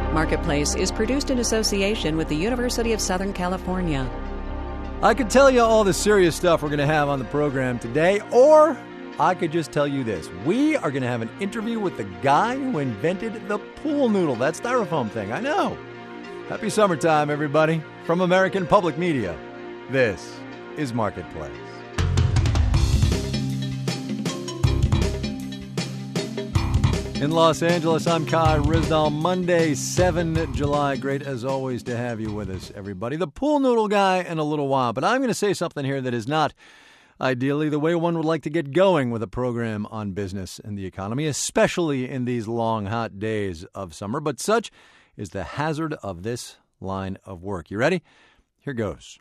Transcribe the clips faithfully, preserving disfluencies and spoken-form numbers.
Marketplace is produced in association with the University of Southern California. I could tell you all the serious stuff we're going to have on the program today, or I could just tell you this. We are going to have an interview with the guy who invented the pool noodle, that styrofoam thing. I know. Happy summertime, everybody. From American Public Media, this is Marketplace. In Los Angeles, I'm Kai Ryssdal. Monday, the seventh of July. Great, as always, to have you with us, everybody. The pool noodle guy in a little while. But I'm going to say something here that is not, ideally, the way one would like to get going with a program on business and the economy, especially in these long, hot days of summer. But such is the hazard of this line of work. You ready? Here goes.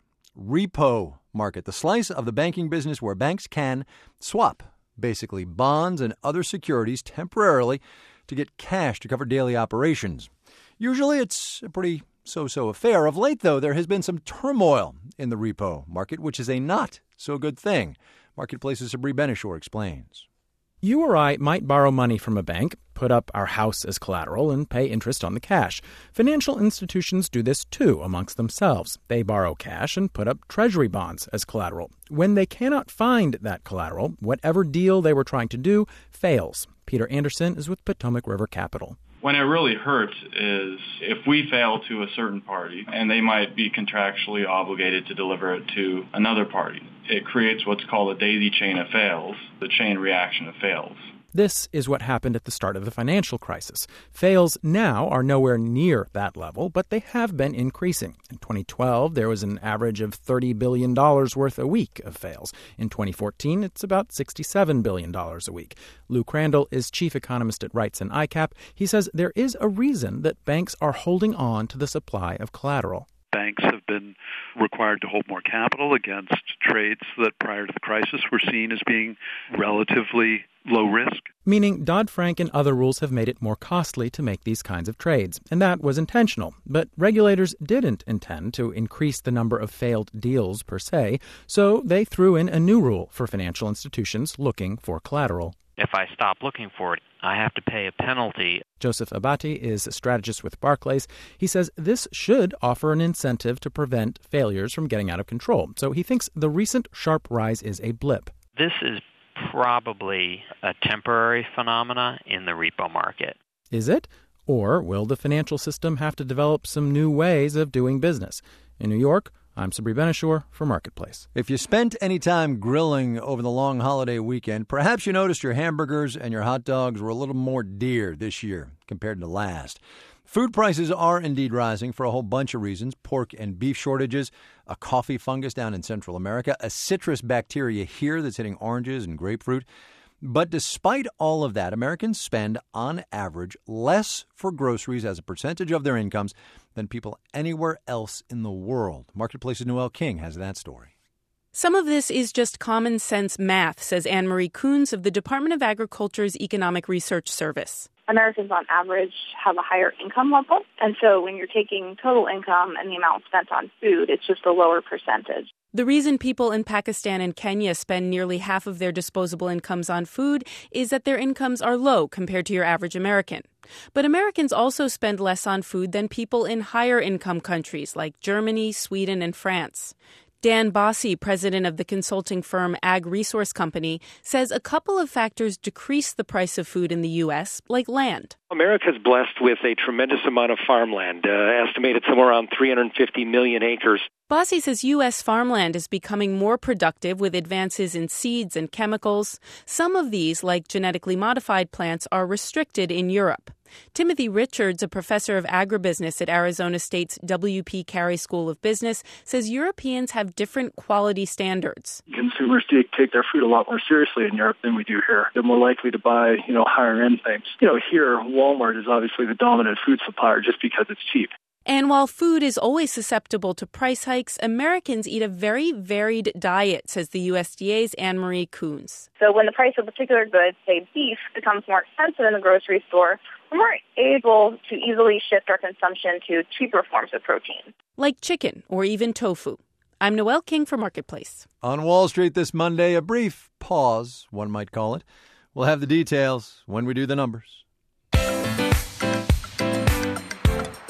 Repo market, the slice of the banking business where banks can swap basically bonds and other securities temporarily to get cash to cover daily operations. Usually it's a pretty so-so affair. Of late, though, there has been some turmoil in the repo market, which is a not-so-good thing. Marketplace's Sabri Ben-Achour explains. You or I might borrow money from a bank, put up our house as collateral, and pay interest on the cash. Financial institutions do this, too, amongst themselves. They borrow cash and put up treasury bonds as collateral. When they cannot find that collateral, whatever deal they were trying to do fails. Peter Anderson is with Potomac River Capital. When it really hurts is if we fail to a certain party and they might be contractually obligated to deliver it to another party. It creates what's called a daisy chain of fails, the chain reaction of fails. This is what happened at the start of the financial crisis. Fails now are nowhere near that level, but they have been increasing. In twenty twelve, there was an average of thirty billion dollars worth a week of fails. In twenty fourteen, it's about sixty-seven billion dollars a week. Lou Crandall is chief economist at Wrights and I C A P. He says there is a reason that banks are holding on to the supply of collateral. Banks have been required to hold more capital against trades that prior to the crisis were seen as being relatively low risk. Meaning Dodd-Frank and other rules have made it more costly to make these kinds of trades. And that was intentional. But regulators didn't intend to increase the number of failed deals per se, so they threw in a new rule for financial institutions looking for collateral. If I stop looking for it, I have to pay a penalty. Joseph Abati is a strategist with Barclays. He says this should offer an incentive to prevent failures from getting out of control. So he thinks the recent sharp rise is a blip. This is probably a temporary phenomena in the repo market. Is it? Or will the financial system have to develop some new ways of doing business? In New York, I'm Sabri Ben-Achour for Marketplace. If you spent any time grilling over the long holiday weekend, perhaps you noticed your hamburgers and your hot dogs were a little more dear this year compared to last. Food prices are indeed rising for a whole bunch of reasons. Pork and beef shortages, a coffee fungus down in Central America, a citrus bacteria here that's hitting oranges and grapefruit. But despite all of that, Americans spend, on average, less for groceries as a percentage of their incomes than people anywhere else in the world. Marketplace's Noel King has that story. Some of this is just common sense math, says Anne Marie Coons of the Department of Agriculture's Economic Research Service. Americans on average have a higher income level, and so when you're taking total income and the amount spent on food, it's just a lower percentage. The reason people in Pakistan and Kenya spend nearly half of their disposable incomes on food is that their incomes are low compared to your average American. But Americans also spend less on food than people in higher income countries like Germany, Sweden, and France. Dan Bossie, president of the consulting firm Ag Resource Company, says a couple of factors decrease the price of food in the U S, like land. America's blessed with a tremendous amount of farmland, uh, estimated somewhere around three hundred fifty million acres. Bossie says U S farmland is becoming more productive with advances in seeds and chemicals. Some of these, like genetically modified plants, are restricted in Europe. Timothy Richards, a professor of agribusiness at Arizona State's W P Carey School of Business, says Europeans have different quality standards. Consumers take their food a lot more seriously in Europe than we do here. They're more likely to buy, you know, higher-end things. You know, here, Walmart is obviously the dominant food supplier just because it's cheap. And while food is always susceptible to price hikes, Americans eat a very varied diet, says the U S D A's Anne Marie Coons. So when the price of particular goods, say beef, becomes more expensive in the grocery store, we're more able to easily shift our consumption to cheaper forms of protein. Like chicken or even tofu. I'm Noel King for Marketplace. On Wall Street this Monday, a brief pause, one might call it. We'll have the details when we do the numbers.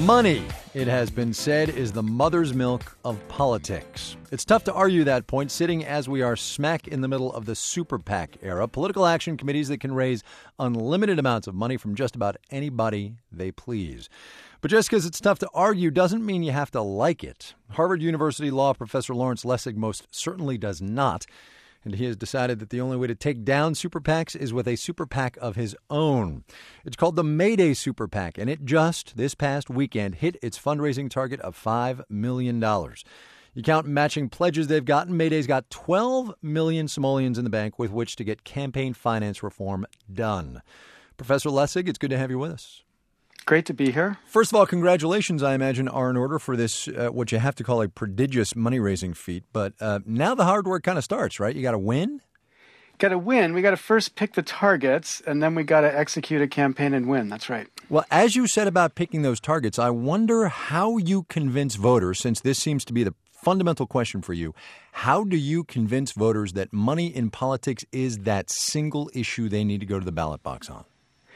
Money, it has been said, is the mother's milk of politics. It's tough to argue that point, sitting as we are smack in the middle of the super PAC era, political action committees that can raise unlimited amounts of money from just about anybody they please. But just because it's tough to argue doesn't mean you have to like it. Harvard University law professor Lawrence Lessig most certainly does not. And he has decided that the only way to take down super PACs is with a super PAC of his own. It's called the Mayday Super PAC, and it just, this past weekend, hit its fundraising target of five million dollars. You count matching pledges they've gotten, Mayday's got twelve million simoleons in the bank with which to get campaign finance reform done. Professor Lessig, it's good to have you with us. Great to be here. First of all, congratulations, I imagine, are in order for this, uh, what you have to call a prodigious money-raising feat. But uh, now the hard work kind of starts, right? You got to win? Got to win. We got to first pick the targets, and then we got to execute a campaign and win. That's right. Well, as you said about picking those targets, I wonder how you convince voters, since this seems to be the fundamental question for you. How do you convince voters that money in politics is that single issue they need to go to the ballot box on?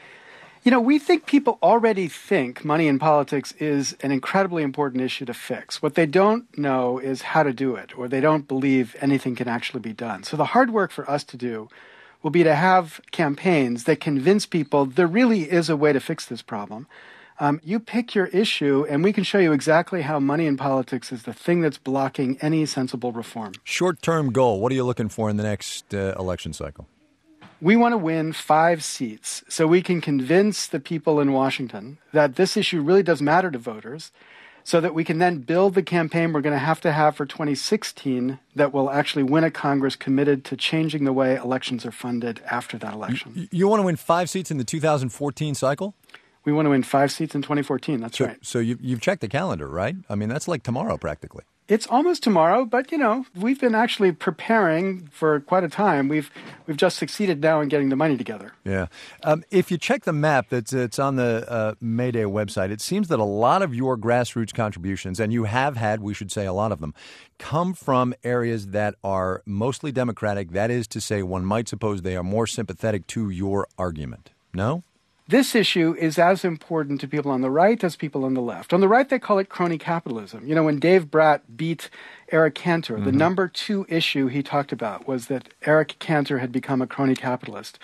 You know, we think people already think money in politics is an incredibly important issue to fix. What they don't know is how to do it, or they don't believe anything can actually be done. So the hard work for us to do will be to have campaigns that convince people there really is a way to fix this problem. Um, you pick your issue, and we can show you exactly how money in politics is the thing that's blocking any sensible reform. Short-term goal, what are you looking for in the next uh, election cycle? We want to win five seats so we can convince the people in Washington that this issue really does matter to voters, so that we can then build the campaign we're going to have to have for twenty sixteen that will actually win a Congress committed to changing the way elections are funded after that election. You, you want to win five seats in the two thousand fourteen cycle? We want to win five seats in twenty fourteen. That's so, right. So you, you've checked the calendar, right? I mean, that's like tomorrow practically. It's almost tomorrow, but, you know, we've been actually preparing for quite a time. We've we've just succeeded now in getting the money together. Yeah. Um, if you check the map that's it's on the uh, Mayday website, it seems that a lot of your grassroots contributions, and you have had, we should say, a lot of them, come from areas that are mostly Democratic. That is to say, one might suppose they are more sympathetic to your argument. No? This issue is as important to people on the right as people on the left. On the right, they call it crony capitalism. You know, when Dave Bratt beat Eric Cantor, mm-hmm. the number two issue he talked about was that Eric Cantor had become a crony capitalist.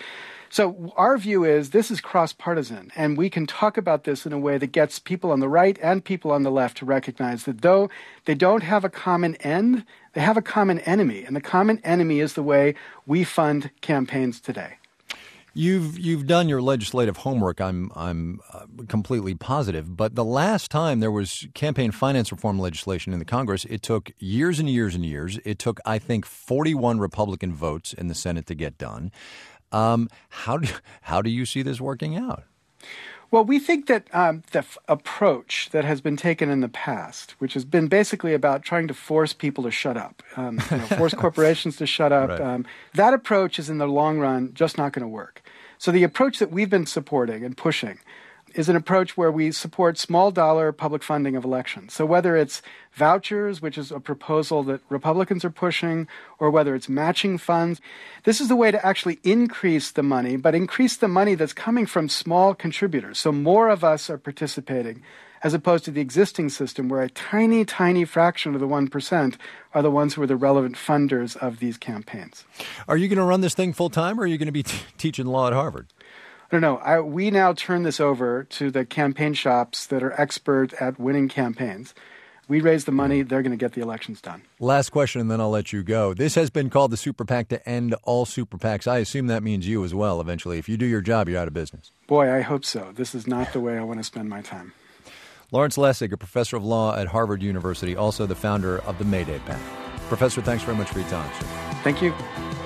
So our view is this is cross-partisan, and we can talk about this in a way that gets people on the right and people on the left to recognize that though they don't have a common end, they have a common enemy, and the common enemy is the way we fund campaigns today. You've you've done your legislative homework, I'm I'm uh, completely positive, but the last time there was campaign finance reform legislation in the Congress, it took years and years and years. It took, I think, forty-one Republican votes in the Senate to get done. Um, how do how do you see this working out? Well, we think that um, the f- approach that has been taken in the past, which has been basically about trying to force people to shut up, um, you know, force corporations to shut up, right. um, that approach is in the long run just not going to work. So the approach that we've been supporting and pushing is an approach where we support small dollar public funding of elections. So whether it's vouchers, which is a proposal that Republicans are pushing, or whether it's matching funds, this is the way to actually increase the money, but increase the money that's coming from small contributors. So more of us are participating, as opposed to the existing system where a tiny, tiny fraction of the one percent are the ones who are the relevant funders of these campaigns. Are you going to run this thing full time, or are you going to be t- teaching law at Harvard? I don't know. I, we now turn this over to the campaign shops that are expert at winning campaigns. We raise the money, they're going to get the elections done. Last question, and then I'll let you go. This has been called the Super PAC to end all Super PACs. I assume that means you as well eventually. If you do your job, you're out of business. Boy, I hope so. This is not the way I want to spend my time. Lawrence Lessig, a professor of law at Harvard University, also the founder of the Mayday PAC. Professor, thanks very much for your time, sir. Thank you.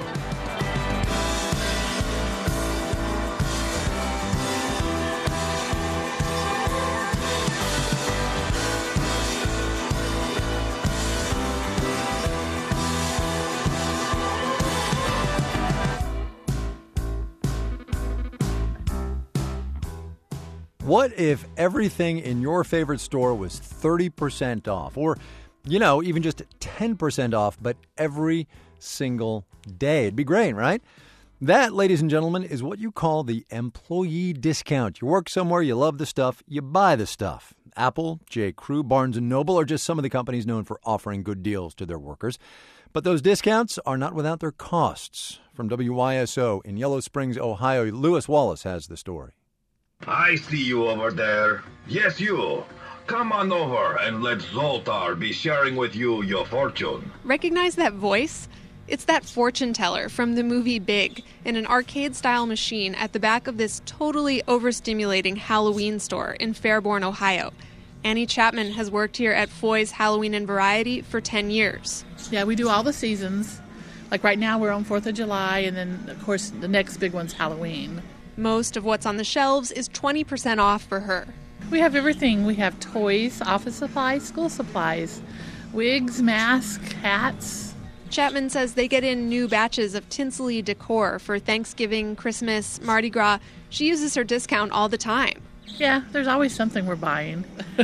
What if everything in your favorite store was thirty percent off? Or, you know, even just ten percent off, but every single day? It'd be great, right? That, ladies and gentlemen, is what you call the employee discount. You work somewhere, you love the stuff, you buy the stuff. Apple, J. Crew, Barnes and Noble are just some of the companies known for offering good deals to their workers. But those discounts are not without their costs. From W Y S O in Yellow Springs, Ohio, Lewis Wallace has the story. I see you over there. Yes, you. Come on over and let Zoltar be sharing with you your fortune. Recognize that voice? It's that fortune teller from the movie Big in an arcade-style machine at the back of this totally overstimulating Halloween store in Fairborn, Ohio. Annie Chapman has worked here at Foy's Halloween and Variety for ten years. Yeah, we do all the seasons. Like right now we're on fourth of July, and then, of course, the next big one's Halloween. Most of what's on the shelves is twenty percent off for her. We have everything. We have toys, office supplies, school supplies, wigs, masks, hats. Chapman says they get in new batches of tinsely decor for Thanksgiving, Christmas, Mardi Gras. She uses her discount all the time. Yeah, there's always something we're buying.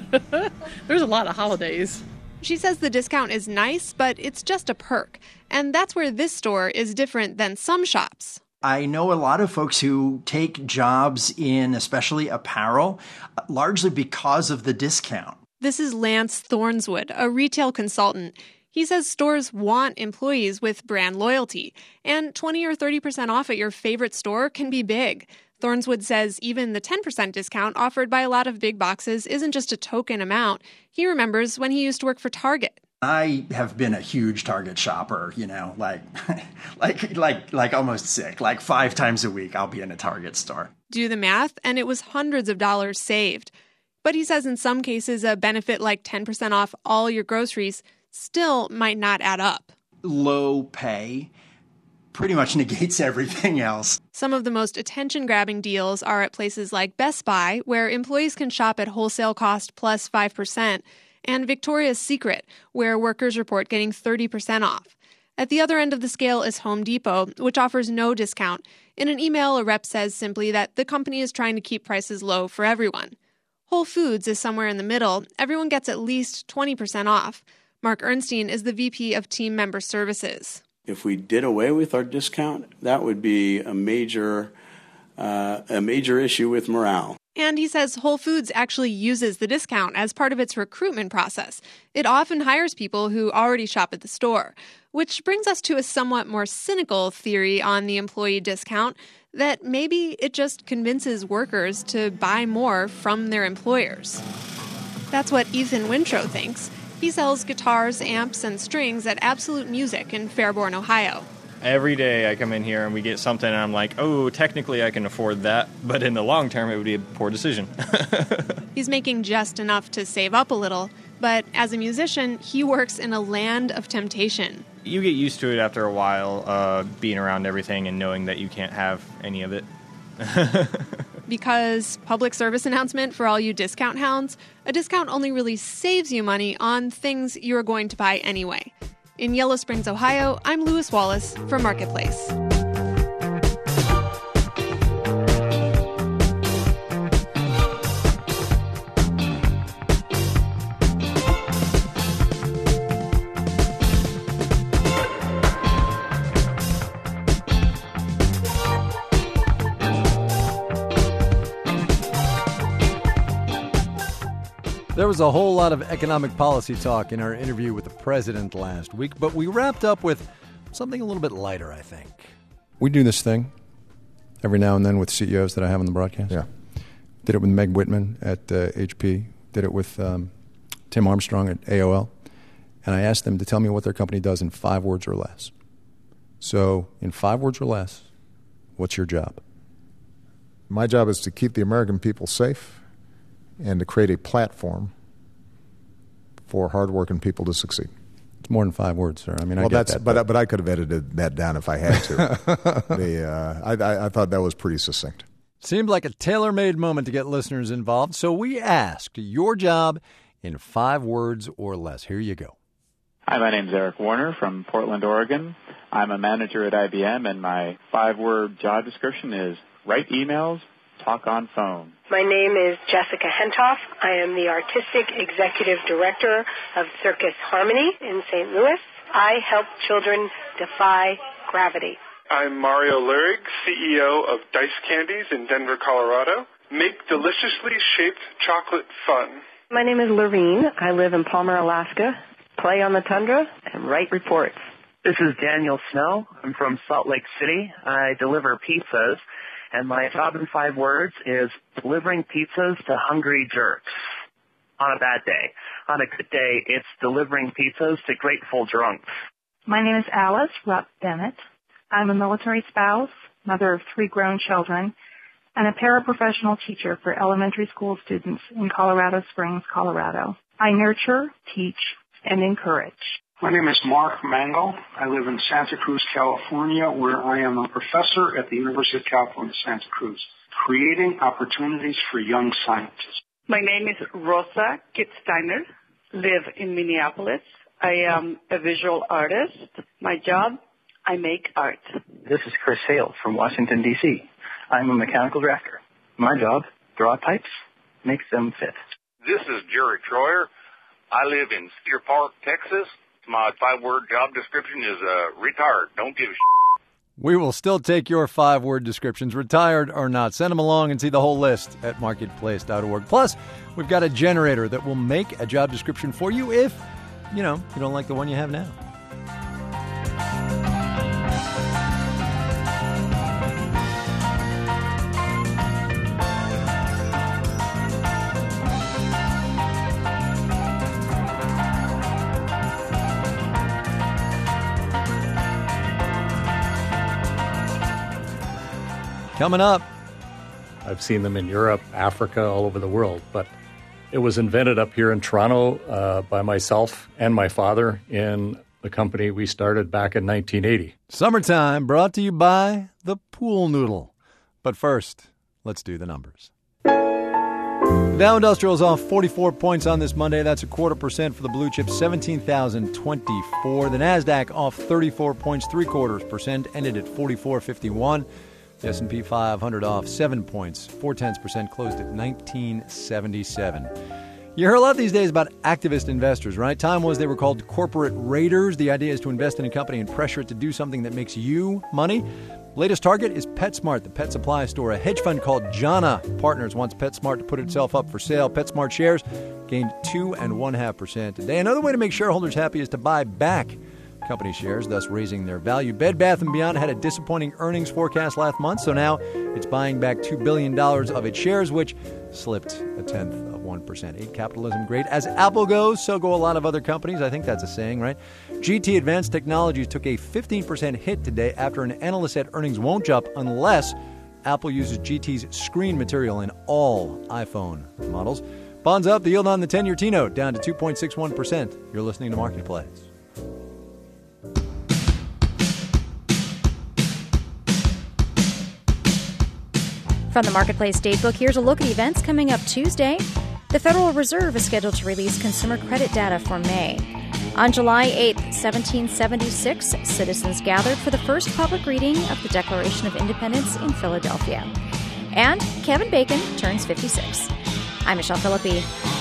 There's a lot of holidays. She says the discount is nice, but it's just a perk. And that's where this store is different than some shops. I know a lot of folks who take jobs in especially apparel, largely because of the discount. This is Lance Thornswood, a retail consultant. He says stores want employees with brand loyalty, and twenty or thirty percent off at your favorite store can be big. Thornswood says even the ten percent discount offered by a lot of big boxes isn't just a token amount. He remembers when he used to work for Target. I have been a huge Target shopper, you know, like, like, like, like almost sick. Like five times a week, I'll be in a Target store. Do the math, and it was hundreds of dollars saved. But he says in some cases, a benefit like ten percent off all your groceries still might not add up. Low pay pretty much negates everything else. Some of the most attention-grabbing deals are at places like Best Buy, where employees can shop at wholesale cost plus five percent, and Victoria's Secret, where workers report getting thirty percent off. At the other end of the scale is Home Depot, which offers no discount. In an email, a rep says simply that the company is trying to keep prices low for everyone. Whole Foods is somewhere in the middle. Everyone gets at least twenty percent off. Mark Ernstein is the V P of Team Member Services. If we did away with our discount, that would be a major, uh, a major issue with morale. And he says Whole Foods actually uses the discount as part of its recruitment process. It often hires people who already shop at the store, which brings us to a somewhat more cynical theory on the employee discount, that maybe it just convinces workers to buy more from their employers. That's what Ethan Wintrow thinks. He sells guitars, amps, and strings at Absolute Music in Fairborn, Ohio. Every day I come in here and we get something and I'm like, oh, technically I can afford that, but in the long term it would be a poor decision. He's making just enough to save up a little, but as a musician, he works in a land of temptation. You get used to it after a while, uh, being around everything and knowing that you can't have any of it. Because, public service announcement for all you discount hounds, a discount only really saves you money on things you're going to buy anyway. In Yellow Springs, Ohio, I'm Lewis Wallace for Marketplace. There was a whole lot of economic policy talk in our interview with the president last week, but we wrapped up with something a little bit lighter, I think. We do this thing every now and then with C E Os that I have on the broadcast. Yeah. Did it with Meg Whitman at uh, H P. Did it with um, Tim Armstrong at A O L. And I asked them to tell me what their company does in five words or less. So, in five words or less, what's your job? My job is to keep the American people safe and to create a platform for hardworking people to succeed. It's more than five words, sir. I mean, well, I get that's, that. But, but but I could have edited that down if I had to. the, uh, I, I, I thought that was pretty succinct. Seemed like a tailor-made moment to get listeners involved, so we asked your job in five words or less. Here you go. Hi, my name's Eric Warner from Portland, Oregon. I'm a manager at I B M, and my five-word job description is write emails, talk on phone. My name is Jessica Hentoff. I am the Artistic Executive Director of Circus Harmony in Saint Louis. I help children defy gravity. I'm Mario Lurig, C E O of Dice Candies in Denver, Colorado. Make deliciously shaped chocolate fun. My name is Lorene. I live in Palmer, Alaska, play on the tundra, and write reports. This is Daniel Snow. I'm from Salt Lake City. I deliver pizzas, and my job in five words is delivering pizzas to hungry jerks. On a bad day. On a good day, it's delivering pizzas to grateful drunks. My name is Alice Rupp Bennett. I'm a military spouse, mother of three grown children, and a paraprofessional teacher for elementary school students in Colorado Springs, Colorado. I nurture, teach, and encourage. My name is Mark Mango. I live in Santa Cruz, California, where I am a professor at the University of California, Santa Cruz, creating opportunities for young scientists. My name is Rosa Kitzsteiner, live in Minneapolis. I am a visual artist. My job, I make art. This is Chris Hale from Washington, D C I'm a mechanical drafter. My job, draw pipes, make them fit. This is Jerry Troyer. I live in Steer Park, Texas. My five-word job description is uh, retired. Don't give a shit. We will still take your five-word descriptions, retired or not. Send them along and see the whole list at marketplace dot org. Plus, we've got a generator that will make a job description for you if, you know, you don't like the one you have now. Coming up. I've seen them in Europe, Africa, all over the world. But it was invented up here in Toronto uh, by myself and my father in the company we started back in nineteen eighty. Summertime brought to you by the Pool Noodle. But first, let's do the numbers. The Dow Industrial is off forty-four points on this Monday. That's a quarter percent for the blue chip, seventeen thousand twenty-four. The NASDAQ off thirty-four points, three quarters percent, ended at forty-four fifty-one. The S and P five hundred off seven points, four tenths percent, closed at nineteen seventy-seven. You hear a lot these days about activist investors, right? Time was they were called corporate raiders. The idea is to invest in a company and pressure it to do something that makes you money. Latest target is PetSmart, the pet supply store. A hedge fund called Jana Partners wants PetSmart to put itself up for sale. PetSmart shares gained two and one half percent today. Another way to make shareholders happy is to buy back company shares, thus raising their value. Bed Bath and Beyond had a disappointing earnings forecast last month, so now it's buying back two billion dollars of its shares, which slipped a tenth of one percent. Ain't capitalism great? As Apple goes, so go a lot of other companies. I think that's a saying, right? G T Advanced Technologies took a fifteen percent hit today after an analyst said earnings won't jump unless Apple uses G T's screen material in all iPhone models. Bonds up, the yield on the ten-year T-note down to two point six one percent. You're listening to Marketplace. From the Marketplace Datebook, here's a look at events coming up Tuesday. The Federal Reserve is scheduled to release consumer credit data for May. On July eighth, seventeen seventy-six, citizens gathered for the first public reading of the Declaration of Independence in Philadelphia. And Kevin Bacon turns fifty-six. I'm Michelle Philippi.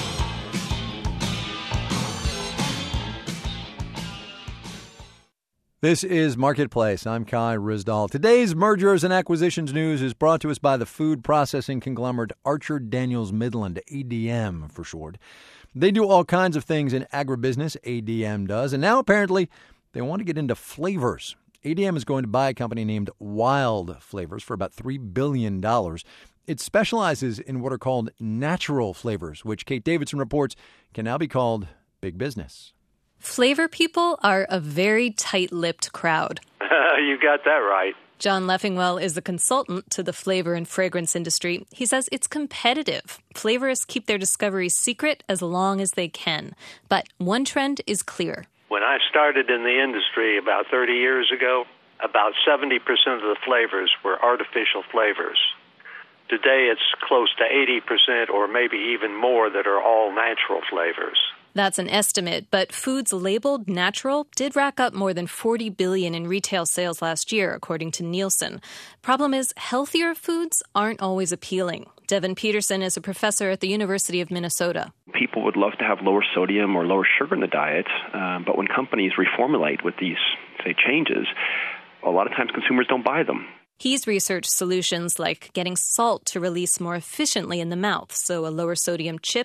This is Marketplace. I'm Kai Rizdal. Today's mergers and acquisitions news is brought to us by the food processing conglomerate Archer Daniels Midland, A D M for short. They do all kinds of things in agribusiness, A D M does, and now apparently they want to get into flavors. A D M is going to buy a company named Wild Flavors for about three billion dollars. It specializes in what are called natural flavors, which Kate Davidson reports can now be called big business. Flavor people are a very tight-lipped crowd. You got that right. John Leffingwell is the consultant to the flavor and fragrance industry. He says it's competitive. Flavorists keep their discoveries secret as long as they can. But one trend is clear. When I started in the industry about thirty years ago, about seventy percent of the flavors were artificial flavors. Today it's close to eighty percent or maybe even more that are all natural flavors. That's an estimate, but foods labeled natural did rack up more than forty billion dollars in retail sales last year, according to Nielsen. Problem is, healthier foods aren't always appealing. Devin Peterson is a professor at the University of Minnesota. People would love to have lower sodium or lower sugar in the diet, um, but when companies reformulate with these, say, changes, a lot of times consumers don't buy them. He's researched solutions like getting salt to release more efficiently in the mouth, so a lower sodium chip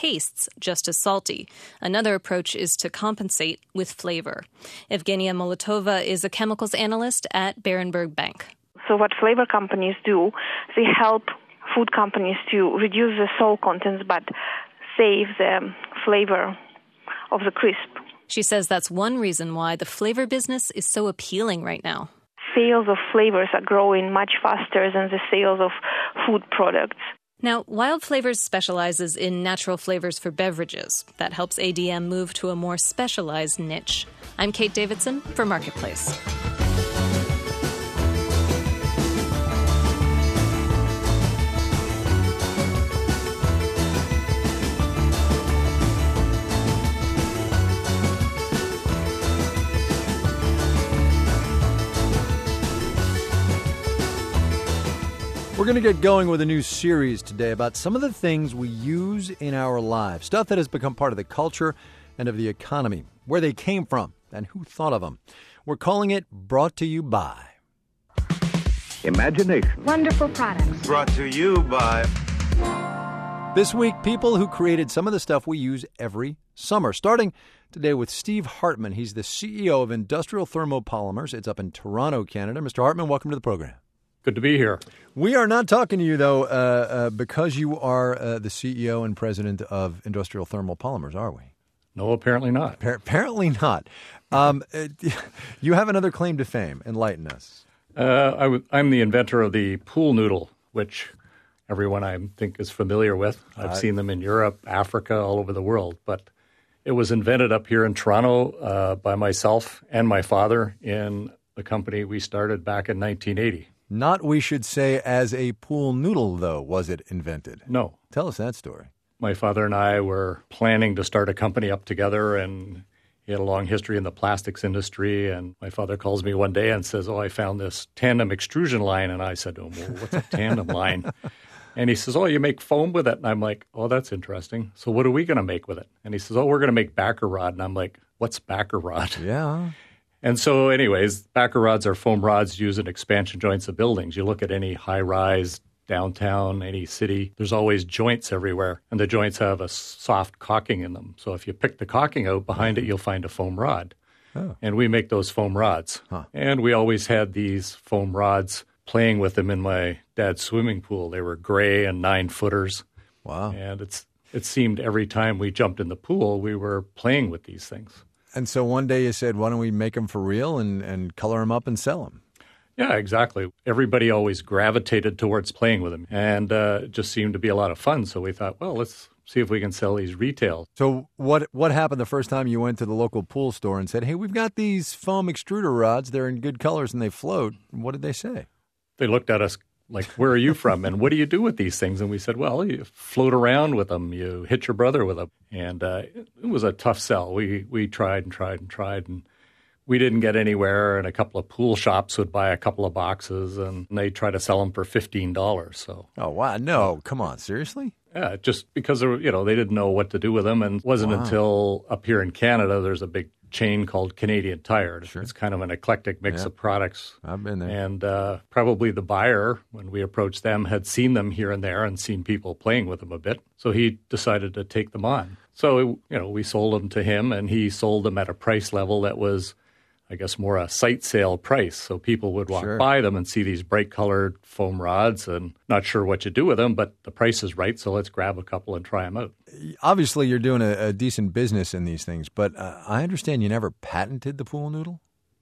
tastes just as salty. Another approach is to compensate with flavor. Evgenia Molotova is a chemicals analyst at Berenberg Bank. So what flavor companies do, they help food companies to reduce the salt contents but save the flavor of the crisp. She says that's one reason why the flavor business is so appealing right now. Sales of flavors are growing much faster than the sales of food products. Now, Wild Flavors specializes in natural flavors for beverages. That helps A D M move to a more specialized niche. I'm Kate Davidson for Marketplace. We're going to get going with a new series today about some of the things we use in our lives, stuff that has become part of the culture and of the economy, where they came from, and who thought of them. We're calling it Brought to You By. Imagination. Wonderful products. Brought to you by... This week, people who created some of the stuff we use every summer. Starting today with Steve Hartman. He's the C E O of Industrial Thermopolymers. It's up in Toronto, Canada. Mister Hartman, welcome to the program. Good to be here. We are not talking to you, though, uh, uh, because you are uh, the C E O and president of Industrial Thermopolymers, are we? No, apparently not. Appa- apparently not. Um, you have another claim to fame. Enlighten us. Uh, I w- I'm the inventor of the pool noodle, which everyone I think is familiar with. I've uh, seen them in Europe, Africa, all over the world. But it was invented up here in Toronto uh, by myself and my father in the company we started back in nineteen eighty. Not, we should say, as a pool noodle, though, was it invented? No. Tell us that story. My father and I were planning to start a company up together, and he had a long history in the plastics industry. And my father calls me one day and says, oh, I found this tandem extrusion line. And I said, oh, well, what's a tandem line? And he says, oh, you make foam with it? And I'm like, oh, that's interesting. So what are we going to make with it? And he says, oh, we're going to make backer rod. And I'm like, what's backer rod? Yeah. And so anyways, backer rods are foam rods used in expansion joints of buildings. You look at any high-rise, downtown, any city, there's always joints everywhere. And the joints have a soft caulking in them. So if you pick the caulking out, behind it, you'll find a foam rod. Oh. And we make those foam rods. Huh. And we always had these foam rods playing with them in my dad's swimming pool. They were gray and nine-footers. Wow. And it's it seemed every time we jumped in the pool, we were playing with these things. And so one day you said, why don't we make them for real and, and color them up and sell them? Yeah, exactly. Everybody always gravitated towards playing with them, and uh, it just seemed to be a lot of fun. So we thought, well, let's see if we can sell these retail. So what what happened the first time you went to the local pool store and said, hey, we've got these foam extruder rods. They're in good colors and they float. What did they say? They looked at us like, where are you from? And what do you do with these things? And we said, well, you float around with them. You hit your brother with them. And uh, it was a tough sell. We we tried and tried and tried, and we didn't get anywhere. And a couple of pool shops would buy a couple of boxes, and they try to sell them for fifteen dollars. So, oh, wow. No, come on. Seriously? Yeah, just because, you know, they didn't know what to do with them. And it wasn't wow. until up here in Canada, there's a big chain called Canadian Tire. Sure. It's kind of an eclectic mix yeah. of products. I've been there. And uh, probably the buyer, when we approached them, had seen them here and there and seen people playing with them a bit. So he decided to take them on. So, you know, we sold them to him, and he sold them at a price level that was, I guess, more a sight sale price. So people would walk sure. by them and see these bright-colored foam rods and not sure what you do with them, but the price is right, so let's grab a couple and try them out. Obviously, you're doing a, a decent business in these things, but uh, I understand you never patented the pool noodle?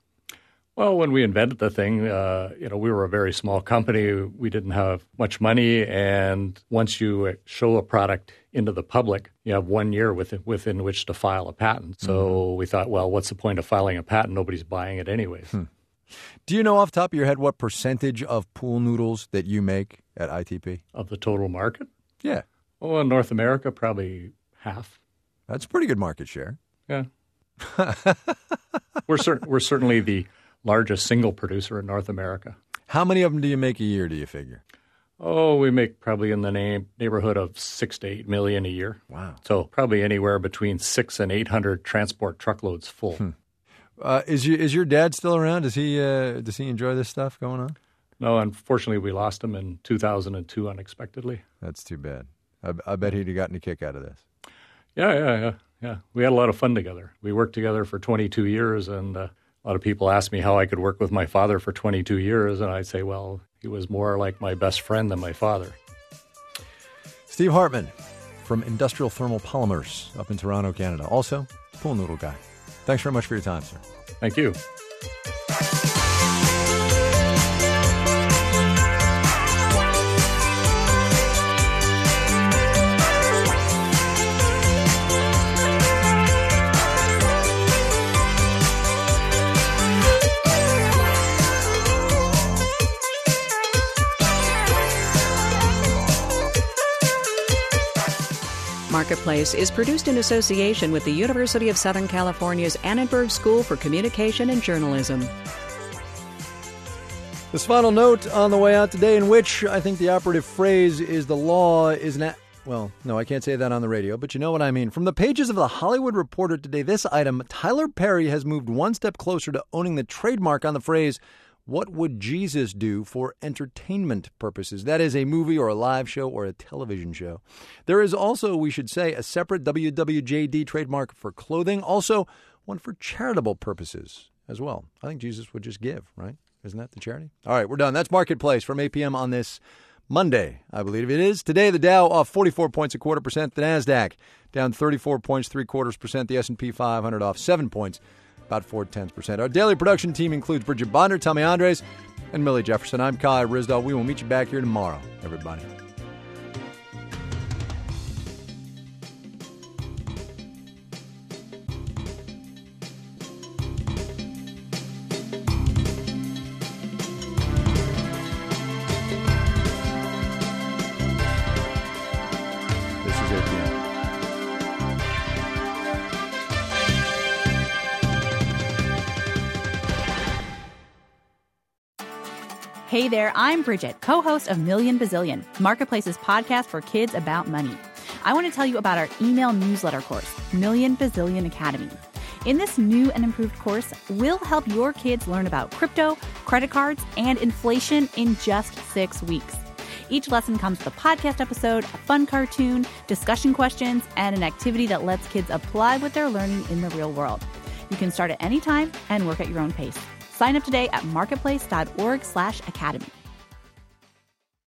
Well, when we invented the thing, uh, you know, we were a very small company. We didn't have much money, and once you show a product into the public, you have one year within, within which to file a patent. So mm-hmm. we thought, well, what's the point of filing a patent? Nobody's buying it anyways. Hmm. Do you know off the top of your head what percentage of pool noodles that you make at I T P? Of the total market? Yeah. Well, in North America, probably half. That's a pretty good market share. Yeah. we're cer- We're certainly the largest single producer in North America. How many of them do you make a year, do you figure? Oh, we make probably in the na- neighborhood of six to eight million a year. Wow. So probably anywhere between six and eight hundred transport truckloads full. Hmm. Uh, is you, is your dad still around? Does he uh, does he enjoy this stuff going on? No, unfortunately, we lost him in two thousand two unexpectedly. That's too bad. I, I bet he'd have gotten a kick out of this. Yeah, yeah, yeah, yeah. We had a lot of fun together. We worked together for twenty-two years, and uh, a lot of people ask me how I could work with my father for twenty-two years, and I'd say, well, he was more like my best friend than my father. Steve Hartman from Industrial Thermal Polymers up in Toronto, Canada. Also, Pool Noodle Guy. Thanks very much for your time, sir. Thank you. Marketplace is produced in association with the University of Southern California's Annenberg School for Communication and Journalism. This final note on the way out today, in which I think the operative phrase is the law is not... Well, no, I can't say that on the radio, but you know what I mean. From the pages of The Hollywood Reporter today, this item, Tyler Perry has moved one step closer to owning the trademark on the phrase, "What would Jesus do for entertainment purposes?" That is a movie or a live show or a television show. There is also, we should say, a separate W W J D trademark for clothing, also one for charitable purposes as well. I think Jesus would just give, right? Isn't that the charity? All right, we're done. That's Marketplace from eight p.m. on this Monday, I believe it is. Today, the Dow off forty-four points, a quarter percent. The NASDAQ down thirty-four points, three quarters percent. The S and P five hundred off seven points, about four tenths percent. Our daily production team includes Bridget Bonder, Tommy Andres, and Millie Jefferson. I'm Kai Ryssdal. We will meet you back here tomorrow, everybody. Hey there, I'm Bridget, co-host of Million Bazillion, Marketplace's podcast for kids about money. I want to tell you about our email newsletter course, Million Bazillion Academy. In this new and improved course, we'll help your kids learn about crypto, credit cards, and inflation in just six weeks. Each lesson comes with a podcast episode, a fun cartoon, discussion questions, and an activity that lets kids apply what they're learning in the real world. You can start at any time and work at your own pace. Sign up today at marketplace.org slash academy.